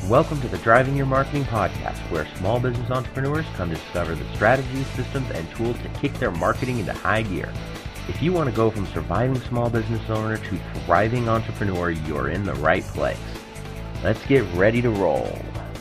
Welcome to the Driving Your Marketing podcast, where small business entrepreneurs come to discover the strategies, systems, and tools to kick their marketing into high gear. If you want to go from surviving small business owner to thriving entrepreneur, you're in the right place. Let's get ready to roll.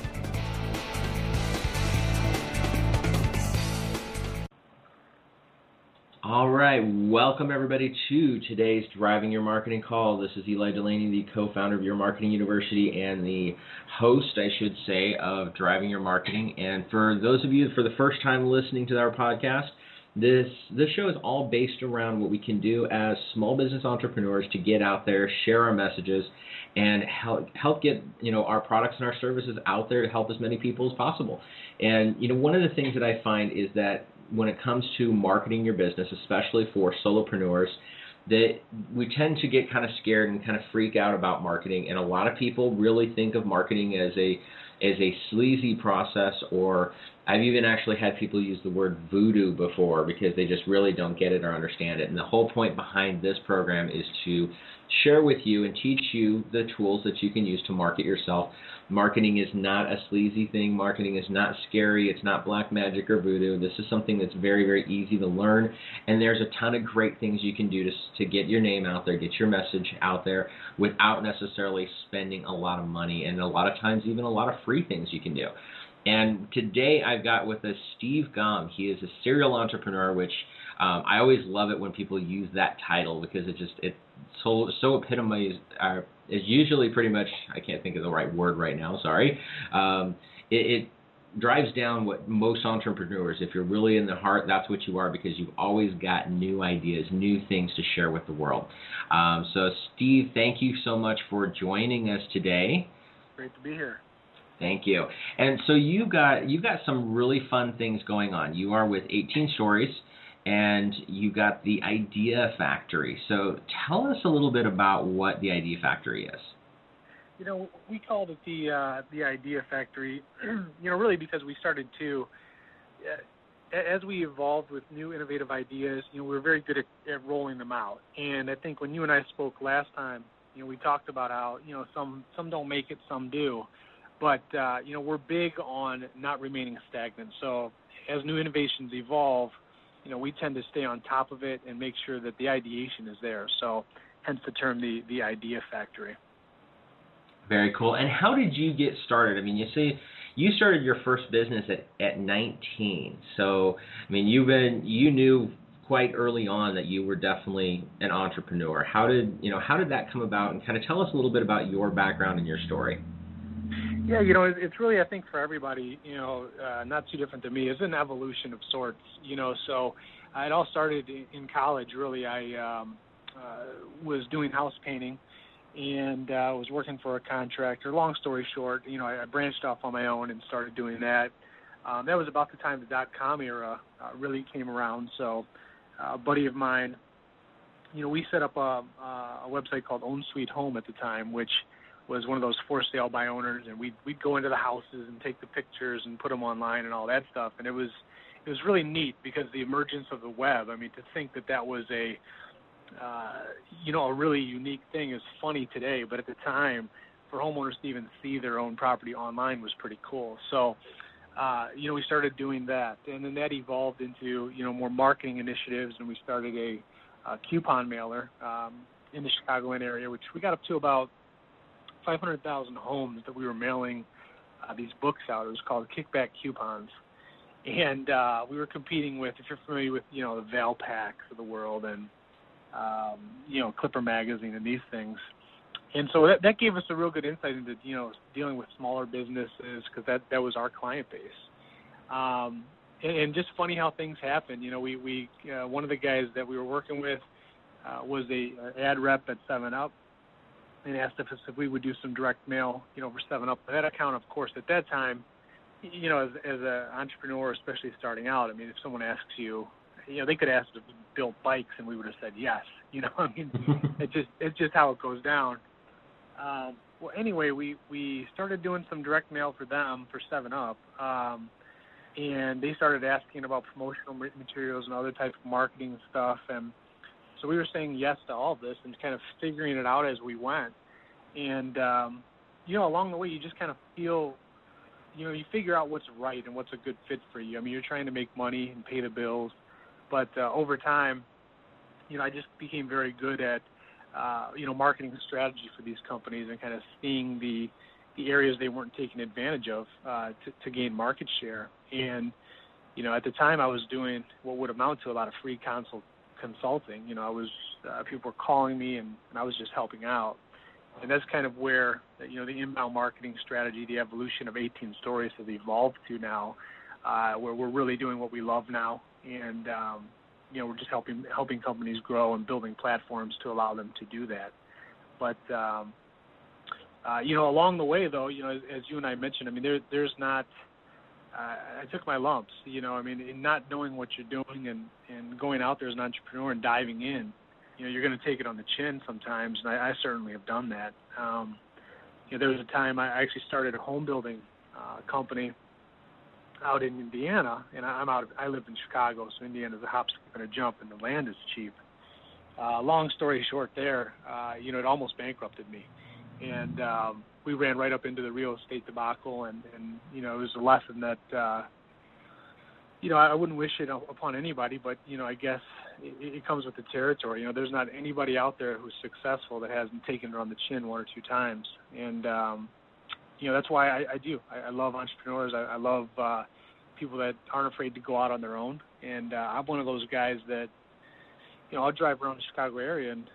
All right, welcome everybody to today's Driving Your Marketing call. This is Eli Delaney, the co-founder of Your Marketing University and the host, I should say, of Driving Your Marketing. And for those of you for the first time listening to our podcast, this show is all based around what we can do as small business entrepreneurs to get out there, share our messages, and help get our products and our services out there to help as many people as possible. And one of the things that I find is that when it comes to marketing your business, especially for solopreneurs, that we tend to get kind of scared and kind of freak out about marketing. And a lot of people really think of marketing as a sleazy process, or I've even actually had people use the word voodoo before because they just really don't get it or understand it. And the whole point behind this program is to share with you and teach you the tools that you can use to market yourself. Marketing is not a sleazy thing. Marketing is not scary. It's not black magic or voodoo. This is something that's very, very easy to learn, and there's a ton of great things you can do to get your name out there, get your message out there without necessarily spending a lot of money, and a lot of times even a lot of free things you can do. And today I've got with us Steve Gom. He is a serial entrepreneur, which I always love it when people use that title because it so epitomizes. Is usually pretty much, I can't think of the right word right now, sorry. It drives down what most entrepreneurs, if you're really in the heart, that's what you are, because you've always got new ideas, new things to share with the world. So Steve, thank you so much for joining us today. Great to be here. Thank you. And so you've got some really fun things going on. You are with 18 Stories, and you got the Idea Factory. So tell us a little bit about what the Idea Factory is. We called it the Idea Factory, really because we started to, as we evolved with new innovative ideas, we were very good at rolling them out. And I think when you and I spoke last time, we talked about how, some don't make it, some do. But, we're big on not remaining stagnant. So as new innovations evolve, we tend to stay on top of it and make sure that the ideation is there. So hence the term, the Idea Factory. Very cool. And how did you get started? I mean, you say you started your first business at 19. So, I mean, you knew quite early on that you were definitely an entrepreneur. How did that come about? And kind of tell us a little bit about your background and your story. Yeah, it's really, I think, for everybody, not too different to me. It's an evolution of sorts, So it all started in college, really. I was doing house painting and was working for a contractor. Long story short, I branched off on my own and started doing that. That was about the time the dot-com era really came around. So a buddy of mine, we set up a website called Own Sweet Home at the time, which was one of those for sale by owners, and we'd go into the houses and take the pictures and put them online and all that stuff. And it was really neat because the emergence of the web, I mean, to think that was a really unique thing is funny today, but at the time, for homeowners to even see their own property online was pretty cool. So, we started doing that, and then that evolved into, more marketing initiatives, and we started a coupon mailer in the Chicagoland area, which we got up to about 500,000 homes that we were mailing these books out. It was called Kickback Coupons. And we were competing with, if you're familiar with, the Valpaks of the world and, Clipper Magazine and these things. And so that gave us a real good insight into, dealing with smaller businesses because that was our client base. And just funny how things happen. We one of the guys that we were working with was a ad rep at 7-Up. And asked if we would do some direct mail, for 7-Up. That account, of course, at that time, as an entrepreneur, especially starting out, I mean, if someone asks you, they could ask if we built bikes, and we would have said yes. I mean, it's just how it goes down. Well, anyway, we started doing some direct mail for them for 7-Up, and they started asking about promotional materials and other types of marketing stuff, and so we were saying yes to all of this and kind of figuring it out as we went. And along the way, you just kind of feel, you figure out what's right and what's a good fit for you. I mean, you're trying to make money and pay the bills, but over time, I just became very good at, marketing strategy for these companies and kind of seeing the areas they weren't taking advantage of to gain market share. And, at the time I was doing what would amount to a lot of free consulting. People were calling me and I was just helping out. And that's kind of where, the inbound marketing strategy, the evolution of 18 Stories has evolved to now, where we're really doing what we love now. And, we're just helping companies grow and building platforms to allow them to do that. But, along the way, though, as you and I mentioned, I mean, there's not, I took my lumps, in not knowing what you're doing and going out there as an entrepreneur and diving in. You're going to take it on the chin sometimes, and I certainly have done that. There was a time I actually started a home building company out in Indiana, and I live in Chicago, so Indiana's a hop, skip, and a jump, and the land is cheap. Long story short there, it almost bankrupted me. And we ran right up into the real estate debacle, and it was a lesson that, I wouldn't wish it upon anybody, but, I guess it comes with the territory. There's not anybody out there who's successful that hasn't taken it on the chin one or two times. And, that's why I do. I love entrepreneurs. I love people that aren't afraid to go out on their own. And I'm one of those guys that, I'll drive around the Chicago area and,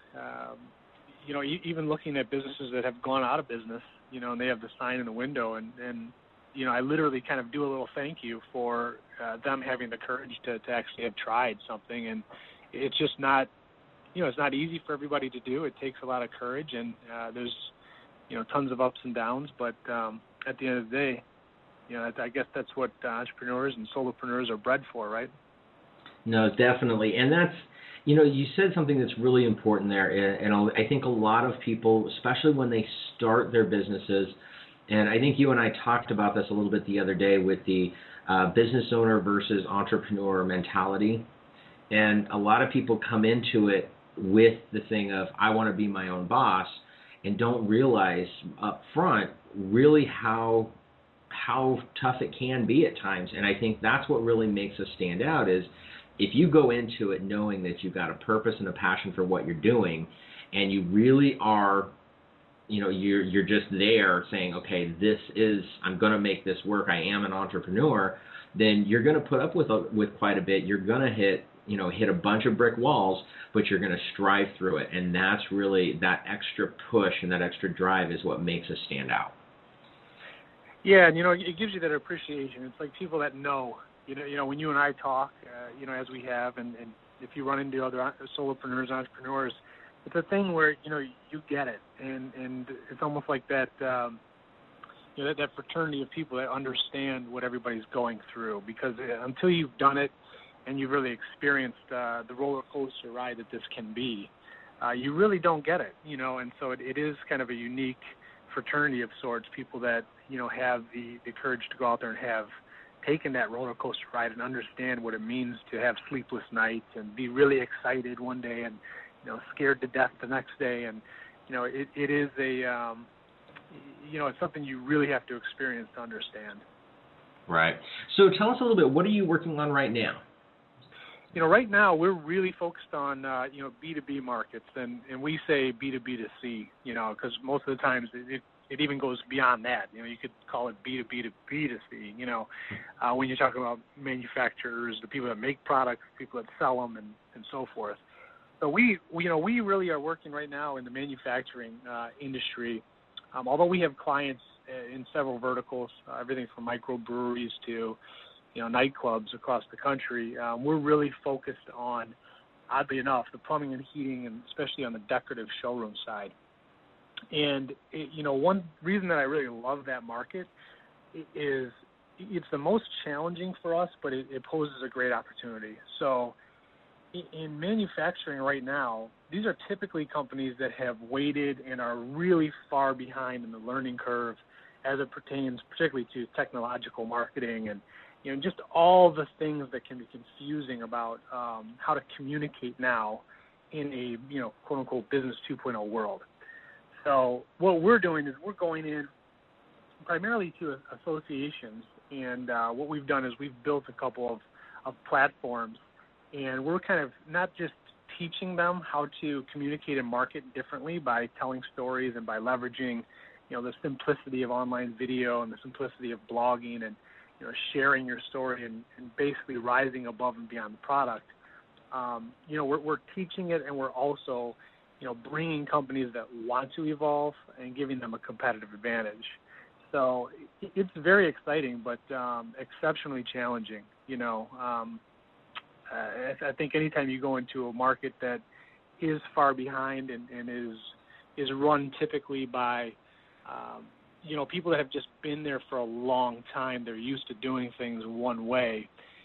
even looking at businesses that have gone out of business, and they have the sign in the window, and I literally kind of do a little thank you for them having the courage to actually have tried something. And it's just not, it's not easy for everybody to do. It takes a lot of courage, and there's, tons of ups and downs. But at the end of the day, I guess that's what entrepreneurs and solopreneurs are bred for, right? No, definitely. And that's, you said something that's really important there. And I think a lot of people, especially when they start their businesses, and I think you and I talked about this a little bit the other day with the business owner versus entrepreneur mentality. And a lot of people come into it with the thing of, I want to be my own boss, and don't realize up front really how tough it can be at times. And I think that's what really makes us stand out is if you go into it knowing that you've got a purpose and a passion for what you're doing, and you really are, you're just there saying, okay, I'm going to make this work. I am an entrepreneur. Then you're going to put up with quite a bit. You're going to hit a bunch of brick walls, but you're going to strive through it. And that's really that extra push and that extra drive is what makes us stand out. Yeah, and it gives you that appreciation. It's like people that know, when you and I talk, as we have, and if you run into other solopreneurs, entrepreneurs, it's a thing where you get it, and it's almost like that, that fraternity of people that understand what everybody's going through. Because until you've done it and you've really experienced the roller coaster ride that this can be, you really don't get it. And so it is kind of a unique fraternity of sorts, people that have the courage to go out there and have taken that roller coaster ride and understand what it means to have sleepless nights and be really excited one day and scared to death the next day. And it is a it's something you really have to experience to understand. Right. So tell us a little bit, what are you working on right now? Right now we're really focused on B2B markets, and we say B2B2C, because most of the times it even goes beyond that. You could call it B2B to B2C. When you're talking about manufacturers, the people that make products, people that sell them, and so forth. So we really are working right now in the manufacturing industry. Although we have clients in several verticals, everything from microbreweries to nightclubs across the country, we're really focused on, oddly enough, the plumbing and heating, and especially on the decorative showroom side. And one reason that I really love that market is it's the most challenging for us, but it poses a great opportunity. So in manufacturing right now, these are typically companies that have waited and are really far behind in the learning curve as it pertains particularly to technological marketing and just all the things that can be confusing about how to communicate now in a quote unquote business 2.0 world. So what we're doing is we're going in primarily to associations. And what we've done is we've built a couple of platforms, and we're kind of not just teaching them how to communicate and market differently by telling stories and by leveraging, the simplicity of online video and the simplicity of blogging and, sharing your story and basically rising above and beyond the product. We're teaching it, and we're also, bringing companies that want to evolve and giving them a competitive advantage. So it's very exciting, but exceptionally challenging. I think anytime you go into a market that is far behind and is run typically by, people that have just been there for a long time, they're used to doing things one way.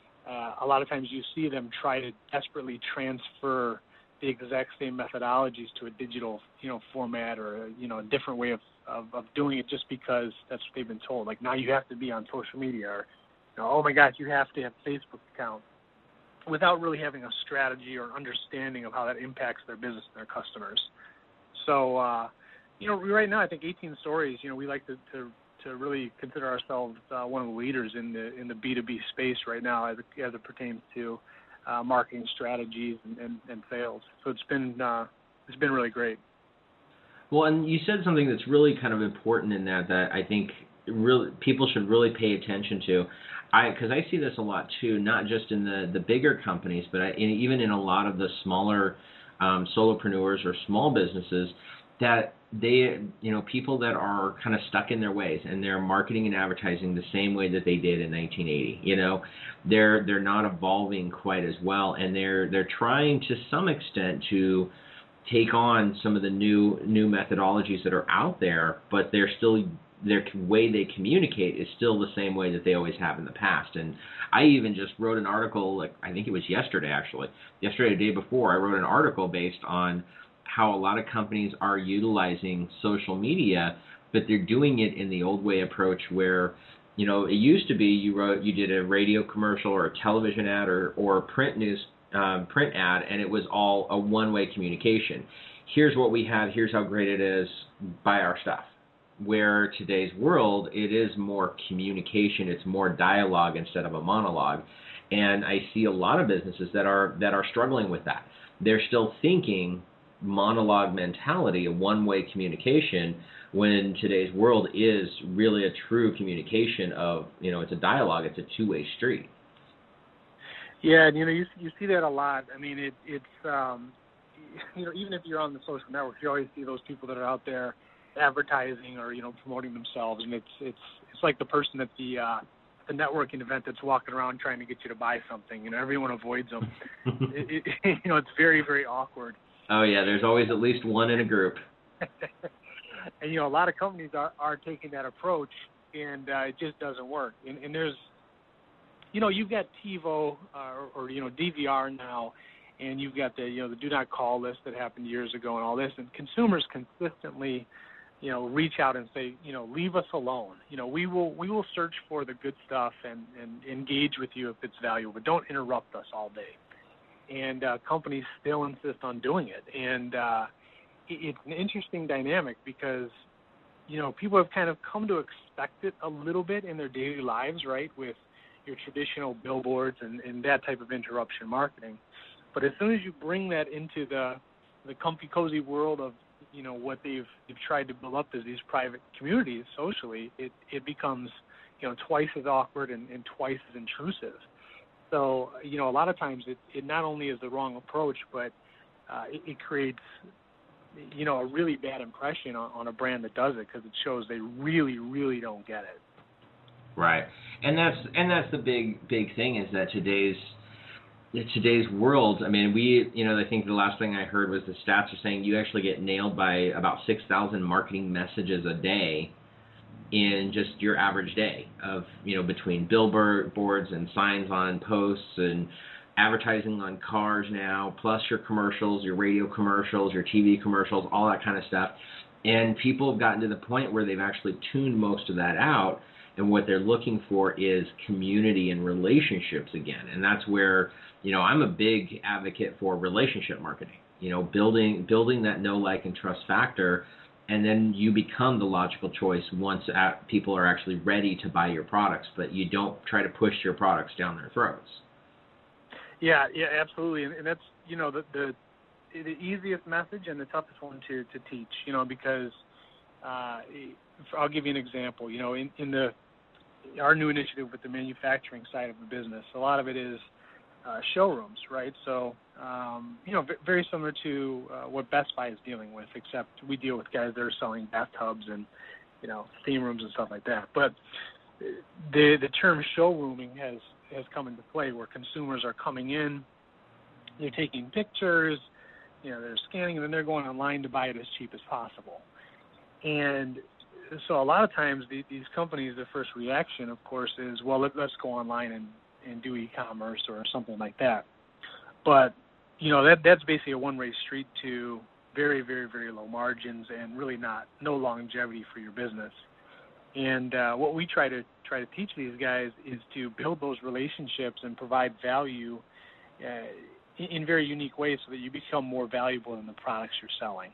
A lot of times you see them try to desperately transfer the exact same methodologies to a digital, format or, a different way of doing it just because that's what they've been told. Like, now you have to be on social media, or, oh my gosh, you have to have a Facebook account, without really having a strategy or understanding of how that impacts their business and their customers. So, right now I think 18 Stories, we like to really consider ourselves one of the leaders in the B2B space right now as it pertains to marketing strategies and sales. So it's been really great. Well, and you said something that's really kind of important in that I think really people should really pay attention to. Because I see this a lot too, not just in the bigger companies, but even in a lot of the smaller solopreneurs or small businesses, that they, people that are kind of stuck in their ways and they're marketing and advertising the same way that they did in 1980. They're not evolving quite as well, and they're trying to some extent to take on some of the new methodologies that are out there, but they're still, their way they communicate is still the same way that they always have in the past. And I even just wrote an article, I think it was yesterday, the day before, I wrote an article based on how a lot of companies are utilizing social media, but they're doing it in the old way approach where, it used to be you did a radio commercial or a television ad or print ad, and it was all a one-way communication. Here's what we have, here's how great it is, buy our stuff. Where today's world, it is more communication, it's more dialogue instead of a monologue. And I see a lot of businesses that are struggling with that. They're still thinking monologue mentality, a one-way communication, when today's world is really a true communication of, it's a dialogue, it's a two-way street. Yeah, and you see that a lot. I mean, it's even if you're on the social networks, you always see those people that are out there advertising or promoting themselves, and it's like the person at the networking event that's walking around trying to get you to buy something. Everyone avoids them. It's very, very awkward. Oh yeah, there's always at least one in a group. And a lot of companies are taking that approach, and it just doesn't work. And there's you've got TiVo or DVR now, and you've got the do not call list that happened years ago and all this, and consumers consistently reach out and say, leave us alone. We will search for the good stuff and engage with you if it's valuable, but don't interrupt us all day. And companies still insist on doing it. And it's an interesting dynamic because, people have kind of come to expect it a little bit in their daily lives, right, with your traditional billboards and that type of interruption marketing. But as soon as you bring that into the comfy, cozy world of, what they've tried to build up as these private communities socially, it becomes, twice as awkward and twice as intrusive. So, a lot of times it not only is the wrong approach, but it creates, a really bad impression on a brand that does it, because it shows they really, really don't get it. Right, and that's the big thing is that today's world. I mean, I think the last thing I heard was the stats are saying you actually get nailed by about 6,000 marketing messages a day in just your average day of, between billboards and signs on posts and advertising on cars now, plus your commercials, your radio commercials, your TV commercials, all that kind of stuff. And people have gotten to the point where they've actually tuned most of that out, and what they're looking for is community and relationships again. And that's where, I'm a big advocate for relationship marketing, building that know, like, and trust factor. and then you become the logical choice once people are actually ready to buy your products, but you don't try to push your products down their throats. Yeah, absolutely, and that's the easiest message and the toughest one to teach. Because I'll give you an example. In our new initiative with the manufacturing side of the business, a lot of it is showrooms, right? So, very similar to what Best Buy is dealing with, except we deal with guys that are selling bathtubs and, steam rooms and stuff like that. But the term showrooming has come into play, where consumers are coming in, they're taking pictures, they're scanning, and then they're going online to buy it as cheap as possible. And so a lot of times these companies, their first reaction, of course, is, well, let's go online and do e-commerce or something like that. But, that's basically a one-way street to very, very, very low margins and really no longevity for your business. And what we try to teach these guys is to build those relationships and provide value in very unique ways so that you become more valuable in the products you're selling.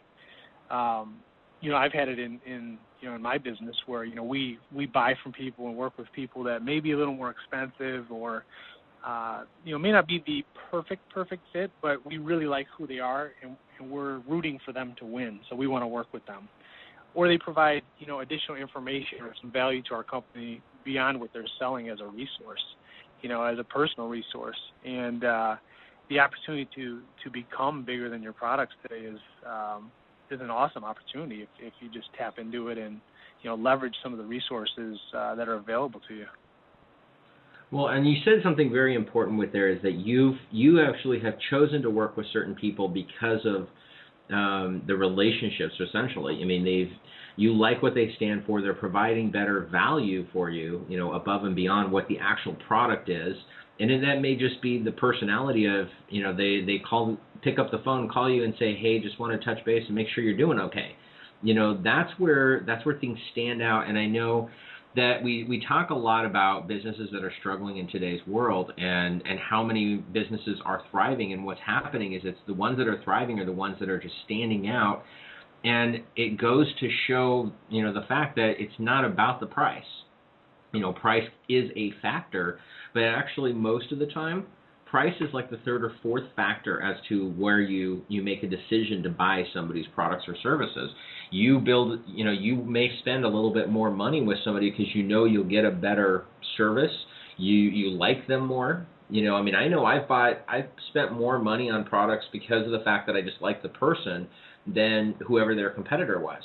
I've had it in my business where, we buy from people and work with people that may be a little more expensive or, may not be the perfect fit, but we really like who they are and we're rooting for them to win. So we want to work with them. Or they provide, additional information or some value to our company beyond what they're selling as a resource, as a personal resource. And the opportunity to become bigger than your products today is an awesome opportunity if you just tap into it and, leverage some of the resources that are available to you. Well, and you said something very important with there is that you actually have chosen to work with certain people because of the relationships, essentially. I mean, you like what they stand for. They're providing better value for you, above and beyond what the actual product is. And then that may just be the personality of, they pick up the phone, call you and say, hey, just want to touch base and make sure you're doing okay. That's where things stand out. And I know that we talk a lot about businesses that are struggling in today's world and how many businesses are thriving, and what's happening is it's the ones that are thriving are the ones that are just standing out. And it goes to show, the fact that it's not about the price. Price is a factor, but actually most of the time, price is like the third or fourth factor as to where you make a decision to buy somebody's products or services. You may spend a little bit more money with somebody because you'll get a better service. You like them more. I know I've spent more money on products because of the fact that I just like the person than whoever their competitor was.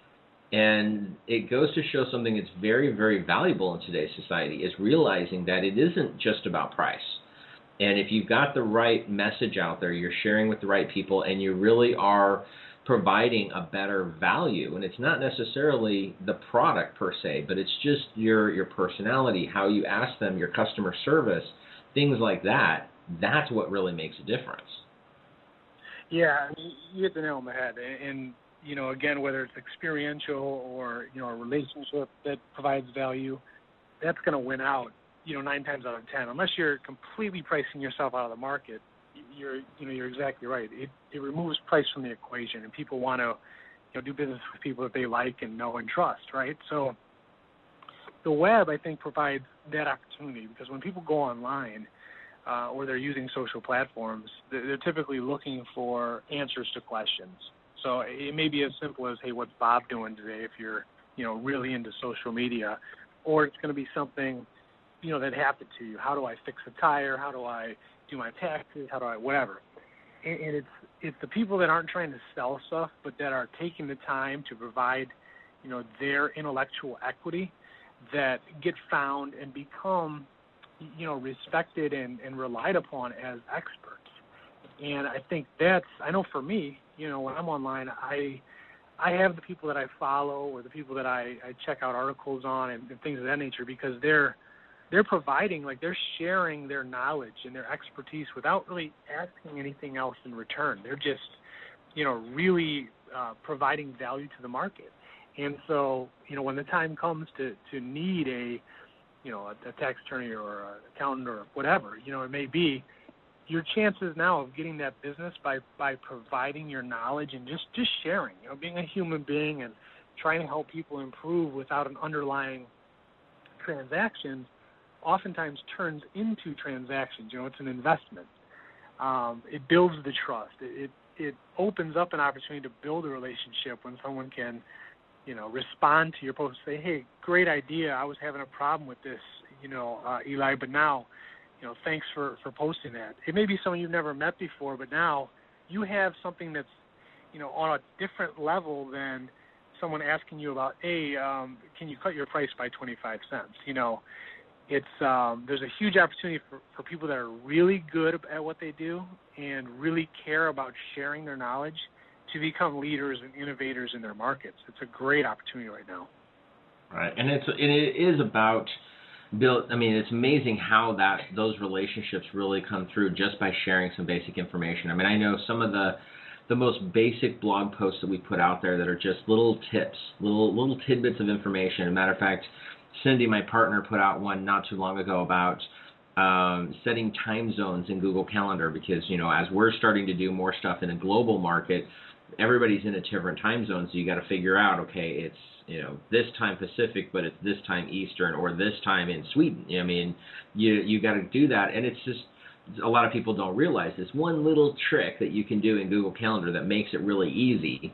And it goes to show something that's very, very valuable in today's society is realizing that it isn't just about price. And if you've got the right message out there, you're sharing with the right people, and you really are providing a better value, and it's not necessarily the product per se, but it's just your personality, how you ask them, your customer service, things like that, that's what really makes a difference. Yeah, you hit the nail on the head. And again, whether it's experiential or, a relationship that provides value, that's going to win out, 9 times out of 10. Unless you're completely pricing yourself out of the market, you're exactly right. It removes price from the equation, and people want to, do business with people that they like and know and trust, right? So the web, I think, provides that opportunity, because when people go online or they're using social platforms, they're typically looking for answers to questions. So it may be as simple as, hey, what's Bob doing today if you're, really into social media, or it's going to be something, that happened to you. How do I fix a tire? How do I do my taxes? How do I whatever? And it's the people that aren't trying to sell stuff, but that are taking the time to provide, their intellectual equity, that get found and become, respected and relied upon as experts. And I think I know for me, when I'm online, I have the people that I follow or the people that I check out articles on and things of that nature, because they're providing, they're sharing their knowledge and their expertise without really asking anything else in return. They're just, really providing value to the market. And so, when the time comes to need a tax attorney or an accountant or whatever, it may be, your chances now of getting that business by providing your knowledge and just sharing, being a human being and trying to help people improve without an underlying transaction, oftentimes turns into transactions. It's an investment. It builds the trust. It opens up an opportunity to build a relationship when someone can, respond to your post and say, hey, great idea. I was having a problem with this, Eli, but now, thanks for posting that. It may be someone you've never met before, but now you have something that's, on a different level than someone asking you about, hey, can you cut your price by 25 cents? It's there's a huge opportunity for people that are really good at what they do and really care about sharing their knowledge to become leaders and innovators in their markets. It's a great opportunity right now. Right, and it is about it's amazing how those relationships really come through just by sharing some basic information. I know some of the most basic blog posts that we put out there that are just little tips, little tidbits of information. As a matter of fact, Cindy, my partner, put out one not too long ago about setting time zones in Google Calendar because, as we're starting to do more stuff in a global market, everybody's in a different time zone, so you got to figure out, okay, it's this time Pacific, but it's this time Eastern, or this time in Sweden. You got to do that, and it's just a lot of people don't realize this one little trick that you can do in Google Calendar that makes it really easy.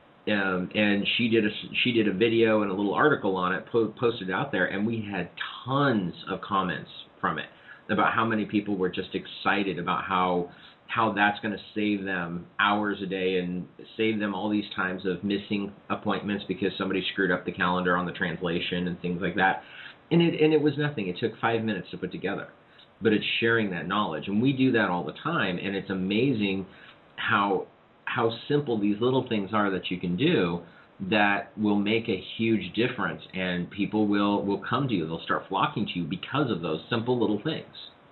And she did a video and a little article on it, posted it out there, and we had tons of comments from it about how many people were just excited about how that's going to save them hours a day and save them all these times of missing appointments because somebody screwed up the calendar on the translation and things like that. And it was nothing. It took 5 minutes to put together. But it's sharing that knowledge. And we do that all the time, and it's amazing how simple these little things are that you can do that will make a huge difference, and people will come to you. They'll start flocking to you because of those simple little things.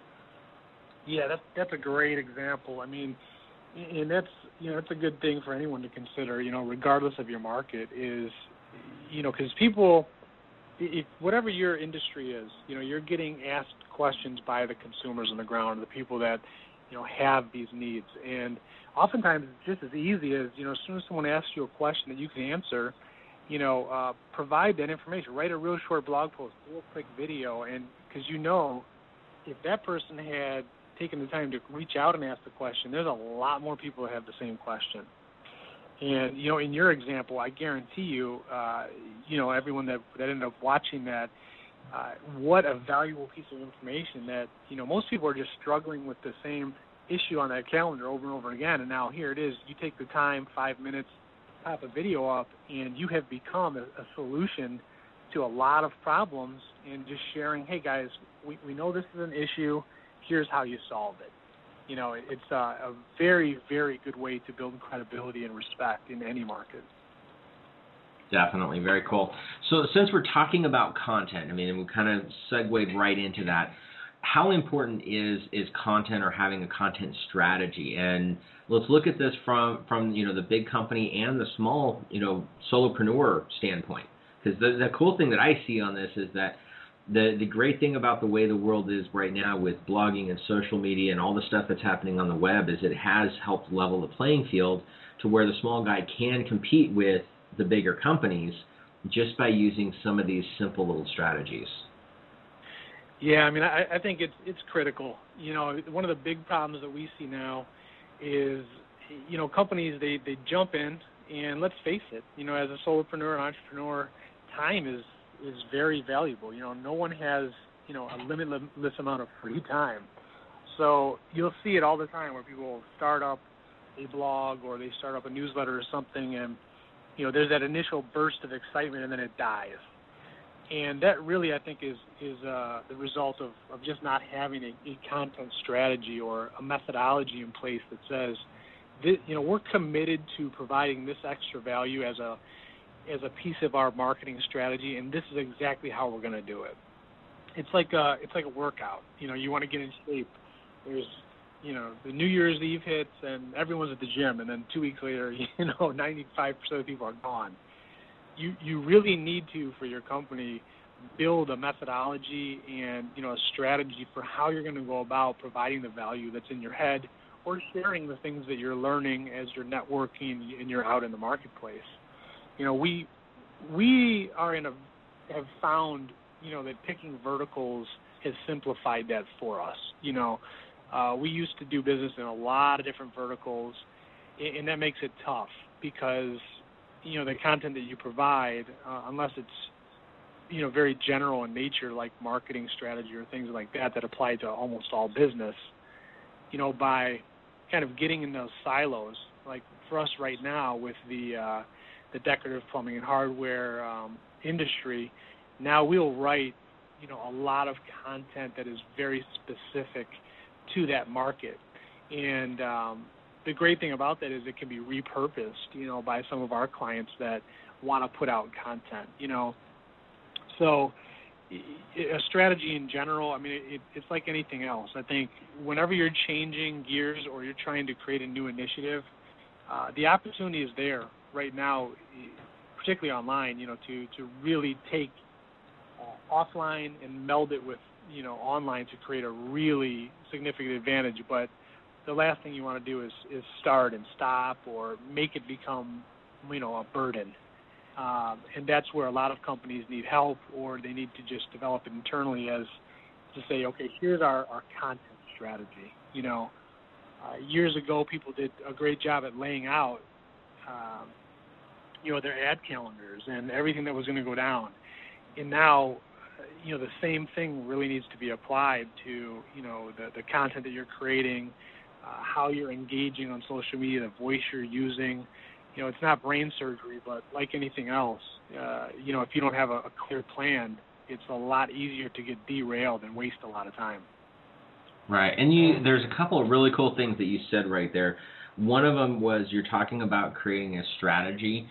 Yeah, that's a great example. And that's it's a good thing for anyone to consider. Regardless of your market, is because people, if whatever your industry is, you're getting asked questions by the consumers on the ground, the people that have these needs, and oftentimes it's just as easy as as soon as someone asks you a question that you can answer, provide that information. Write a real short blog post, a real quick video, and because if that person had taken the time to reach out and ask the question, there's a lot more people that have the same question. And in your example, I guarantee you, everyone that ended up watching that, what a valuable piece of information that most people are just struggling with the same issue on that calendar over and over again. And now here it is. You take the time, 5 minutes, pop a video up, and you have become a solution to a lot of problems. And just sharing, hey guys, we know this is an issue. Here's how you solve it. It's a very, very good way to build credibility and respect in any market. Definitely. Very cool. So since we're talking about content, and we kind of segued right into that, how important is content or having a content strategy? And let's look at this from the big company and the small, solopreneur standpoint. Because the cool thing that I see on this is that the great thing about the way the world is right now with blogging and social media and all the stuff that's happening on the web is it has helped level the playing field to where the small guy can compete with the bigger companies just by using some of these simple little strategies. Yeah, I think it's critical. One of the big problems that we see now is, companies, they jump in, and let's face it, as a solopreneur and entrepreneur, time is very valuable. No one has, a limitless amount of free time. So you'll see it all the time where people start up a blog or they start up a newsletter or something, and, there's that initial burst of excitement, and then it dies. And that really, I think, is the result of just not having a content strategy or a methodology in place that says, we're committed to providing this extra value as a piece of our marketing strategy, and this is exactly how we're going to do it. It's like a workout. You want to get in shape. There's, the New Year's Eve hits, and everyone's at the gym, and then 2 weeks later, 95% of the people are gone. You really need to, for your company, build a methodology and, a strategy for how you're going to go about providing the value that's in your head or sharing the things that you're learning as you're networking and you're out in the marketplace. We have found, that picking verticals has simplified that for us. We used to do business in a lot of different verticals, and that makes it tough because, the content that you provide, unless it's, very general in nature, like marketing strategy or things like that apply to almost all business, by kind of getting in those silos, like for us right now with the decorative plumbing and hardware industry, now we'll write, a lot of content that is very specific to that market. And the great thing about that is it can be repurposed, by some of our clients that want to put out content, So a strategy in general, I mean, it's like anything else. I think whenever you're changing gears or you're trying to create a new initiative, the opportunity is there right now, particularly online, to really take offline and meld it with, online to create a really significant advantage. But the last thing you want to do is start and stop or make it become, a burden. And that's where a lot of companies need help, or they need to just develop it internally as to say, okay, here's our content strategy. Years ago, people did a great job at laying out, their ad calendars and everything that was going to go down. And now, the same thing really needs to be applied to, the content that you're creating, how you're engaging on social media, the voice you're using. It's not brain surgery, but like anything else, if you don't have a clear plan, it's a lot easier to get derailed and waste a lot of time. Right, and there's a couple of really cool things that you said right there. One of them was you're talking about creating a strategy,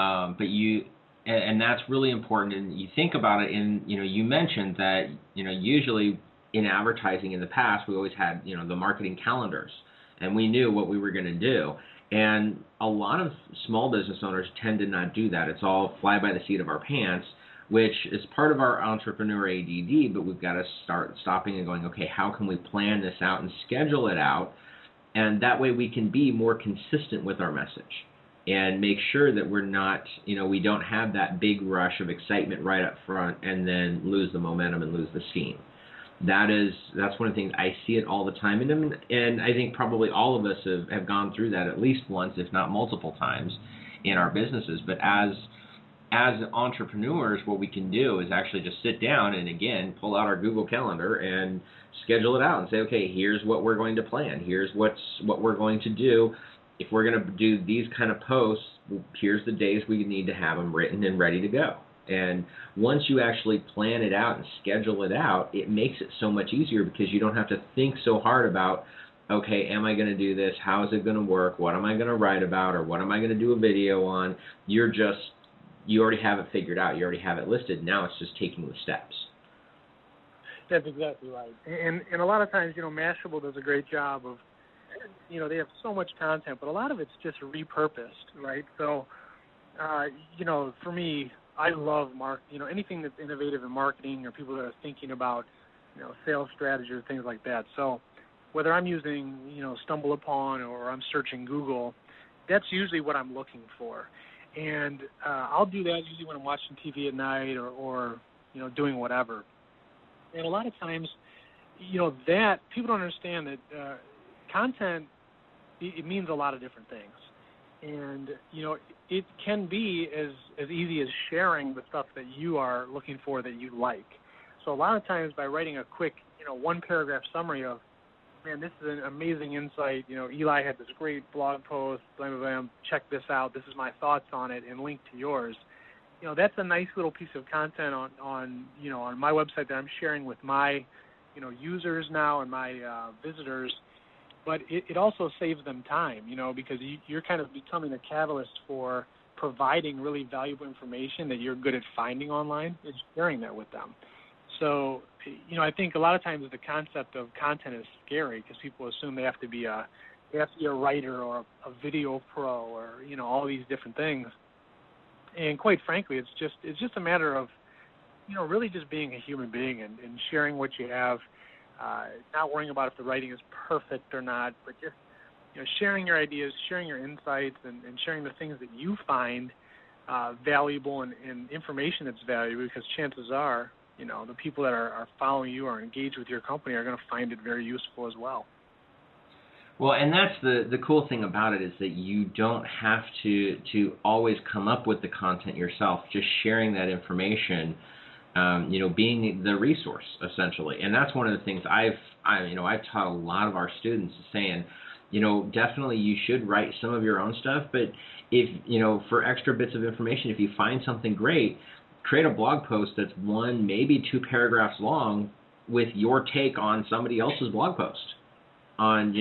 and that's really important. And you think about it, you mentioned that, usually in advertising in the past, we always had, the marketing calendars, and we knew what we were going to do. And a lot of small business owners tend to not do that. It's all fly by the seat of our pants, which is part of our entrepreneur ADD, but we've got to start stopping and going, okay, how can we plan this out and schedule it out? And that way we can be more consistent with our message and make sure that we're not, we don't have that big rush of excitement right up front and then lose the momentum and lose the steam. That's one of the things I see it all the time, and I think probably all of us have gone through that at least once, if not multiple times, in our businesses. But as entrepreneurs, what we can do is actually just sit down and again pull out our Google Calendar and schedule it out and say, okay, here's what we're going to plan. Here's what we're going to do. If we're going to do these kind of posts, here's the days we need to have them written and ready to go. And once you actually plan it out and schedule it out, it makes it so much easier because you don't have to think so hard about, okay, am I going to do this? How is it going to work? What am I going to write about? Or what am I going to do a video on? You already have it figured out. You already have it listed. Now it's just taking the steps. That's exactly right. And a lot of times, Mashable does a great job of, they have so much content, but a lot of it's just repurposed, right? So, for me, I love anything that's innovative in marketing or people that are thinking about, sales strategy or things like that. So whether I'm using, StumbleUpon or I'm searching Google, that's usually what I'm looking for. And I'll do that usually when I'm watching TV at night or doing whatever. And a lot of times, that people don't understand that content, it means a lot of different things. And, it can be as easy as sharing the stuff that you are looking for that you like. So a lot of times by writing a quick, one-paragraph summary of, man, this is an amazing insight. Eli had this great blog post, blah, blah, blah, check this out. This is my thoughts on it, and link to yours. That's a nice little piece of content on my website that I'm sharing with my, users now and my visitors. But it also saves them time, because you're kind of becoming a catalyst for providing really valuable information that you're good at finding online and sharing that with them. So, I think a lot of times the concept of content is scary because people assume they have to be a writer or a video pro or, all these different things. And quite frankly, it's just a matter of, really just being a human being and sharing what you have, not worrying about if the writing is perfect or not, but just sharing your ideas, sharing your insights, and sharing the things that you find valuable and information that's valuable, because chances are, the people that are following you or engaged with your company are going to find it very useful as well. Well, and that's the cool thing about it, is that you don't have to always come up with the content yourself. Just sharing that information, being the resource essentially. And that's one of the things I've taught a lot of our students, saying, definitely you should write some of your own stuff, but if, for extra bits of information, if you find something great, create a blog post that's 1, maybe 2 paragraphs long with your take on somebody else's blog post. On,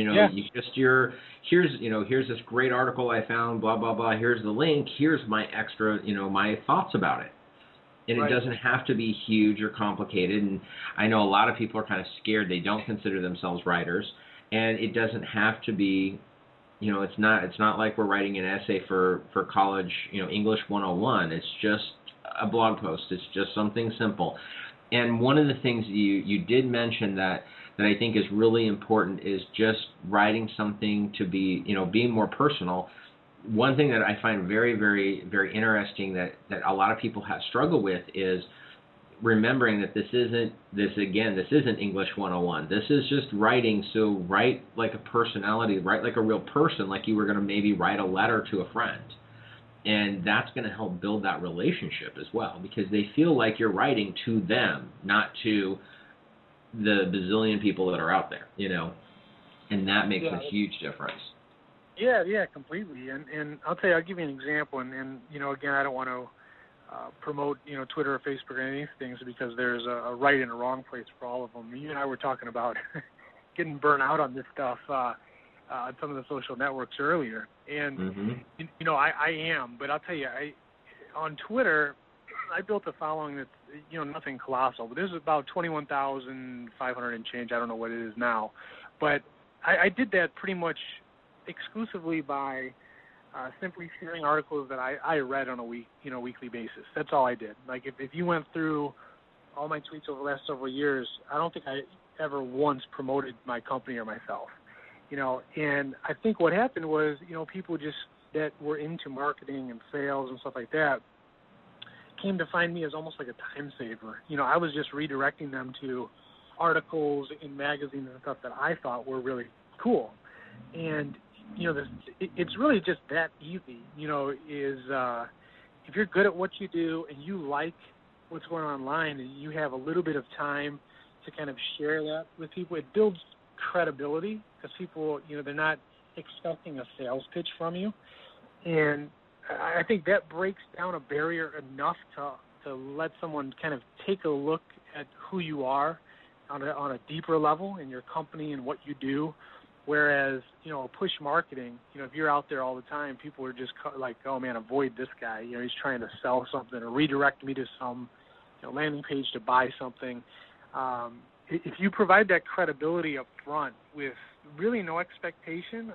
here's this great article I found, blah, blah, blah, here's the link, here's my extra, my thoughts about it. And right. It doesn't have to be huge or complicated. And I know a lot of people are kind of scared. They don't consider themselves writers. And it doesn't have to be, it's not like we're writing an essay for college, English 101. It's just a blog post. It's just something simple. And one of the things you did mention that I think is really important is just writing something to be, being more personal. One thing that I find very, very, very interesting that a lot of people struggle with is remembering that this isn't English 101. This is just writing. So write like a personality, write like a real person, like you were going to maybe write a letter to a friend. And that's going to help build that relationship as well, because they feel like you're writing to them, not to the bazillion people that are out there, and that makes a huge difference. Yeah, completely. And I'll tell you, I'll give you an example. And again, I don't want to promote, Twitter or Facebook or any of these things, because there's a right and a wrong place for all of them. You and I were talking about getting burnt out on this stuff on some of the social networks earlier. And, I am. But I'll tell you, on Twitter, I built a following that's, nothing colossal. But this is about 21,500 and change. I don't know what it is now. But I did that pretty much exclusively by simply sharing articles that I read on a weekly basis. That's all I did. Like if you went through all my tweets over the last several years, I don't think I ever once promoted my company or myself. And I think what happened was, people just that were into marketing and sales and stuff like that came to find me as almost like a time saver. I was just redirecting them to articles in magazines and stuff that I thought were really cool. And, it's really just that easy, if you're good at what you do and you like what's going on online and you have a little bit of time to kind of share that with people, it builds credibility, because people, they're not expecting a sales pitch from you. And I think that breaks down a barrier enough to let someone kind of take a look at who you are on a deeper level in your company and what you do. Whereas, push marketing, if you're out there all the time, people are just like, oh man, avoid this guy. He's trying to sell something or redirect me to some landing page to buy something. If you provide that credibility up front with really no expectation,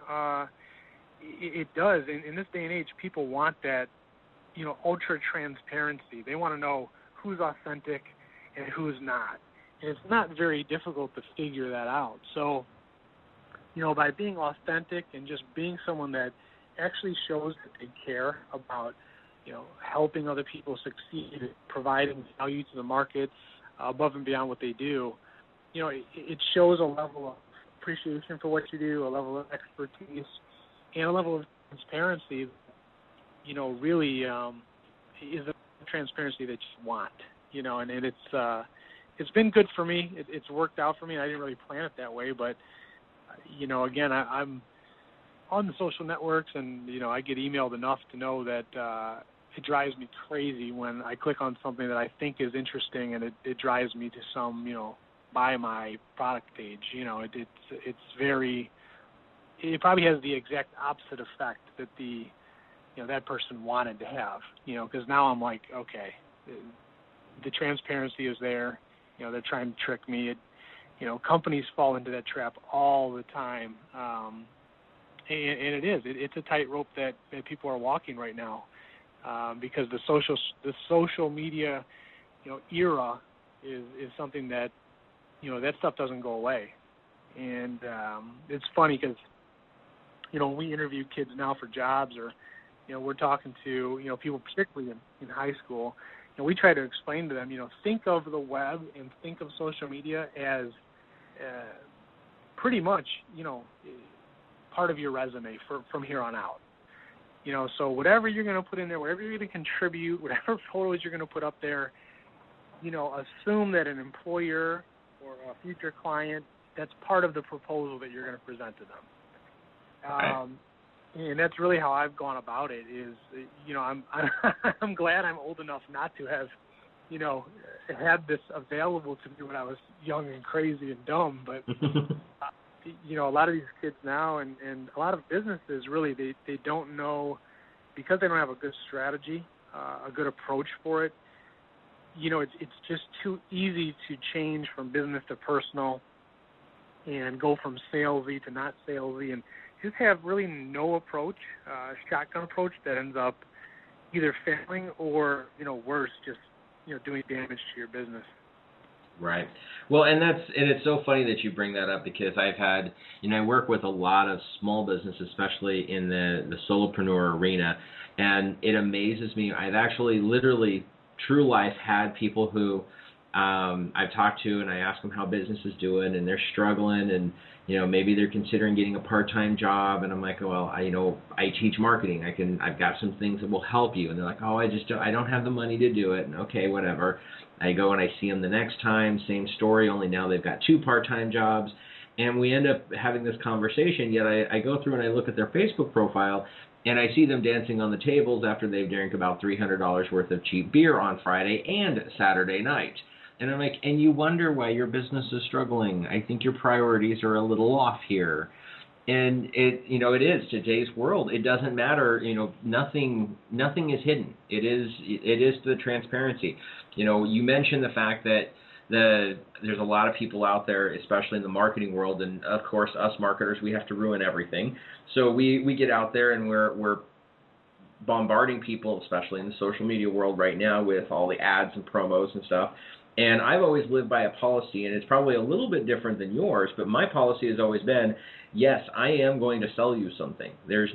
it does. In this day and age, people want that, ultra transparency. They want to know who's authentic and who's not. And it's not very difficult to figure that out. So, by being authentic and just being someone that actually shows that they care about, helping other people succeed, providing value to the market above and beyond what they do, it shows a level of appreciation for what you do, a level of expertise, and a level of transparency, really is the transparency that you want, and it's been good for me. It's worked out for me. I didn't really plan it that way, but again, I'm on the social networks, and I get emailed enough to know that it drives me crazy when I click on something that I think is interesting, and it drives me to some buy my product page. It's very. It probably has the exact opposite effect that that person wanted to have. Because now I'm like, okay, the transparency is there. They're trying to trick me. Companies fall into that trap all the time, and it is. It's a tightrope that people are walking right now, because the social media, era is something that, that stuff doesn't go away. And it's funny because, when we interview kids now for jobs, or, we're talking to, people particularly in high school, we try to explain to them, think of the web and think of social media as pretty much, part of your resume from here on out. So whatever you're going to put in there, whatever you're going to contribute, whatever photos you're going to put up there, assume that an employer or a future client, that's part of the proposal that you're going to present to them. Okay. And that's really how I've gone about it is, I'm glad I'm old enough not to have, had this available to me when I was young and crazy and dumb. But, a lot of these kids now and a lot of businesses really, they don't know, because they don't have a good strategy, a good approach for it. It's just too easy to change from business to personal and go from salesy to not salesy and just have really no approach, shotgun approach that ends up either failing or, worse, just, doing damage to your business. Right. Well, and it's so funny that you bring that up, because I've had, I work with a lot of small businesses, especially in the solopreneur arena, and it amazes me. I've actually literally, true life, had people who I've talked to, and I ask them how business is doing, and they're struggling, and maybe they're considering getting a part-time job, and I'm like, well, I teach marketing. I've got some things that will help you, and they're like, oh, I don't have the money to do it, and okay, whatever. I go and I see them the next time, same story, only now they've got 2 part-time jobs, and we end up having this conversation. Yet I go through and I look at their Facebook profile, and I see them dancing on the tables after they've drank about $300 worth of cheap beer on Friday and Saturday night. And I'm like, and you wonder why your business is struggling. I think your priorities are a little off here. And it is today's world. It doesn't matter, nothing is hidden. It is the transparency. You mentioned the fact that there's a lot of people out there, especially in the marketing world, and of course us marketers, we have to ruin everything. So we get out there and we're bombarding people, especially in the social media world right now, with all the ads and promos and stuff. And I've always lived by a policy, and it's probably a little bit different than yours, but my policy has always been, yes, I am going to sell you something.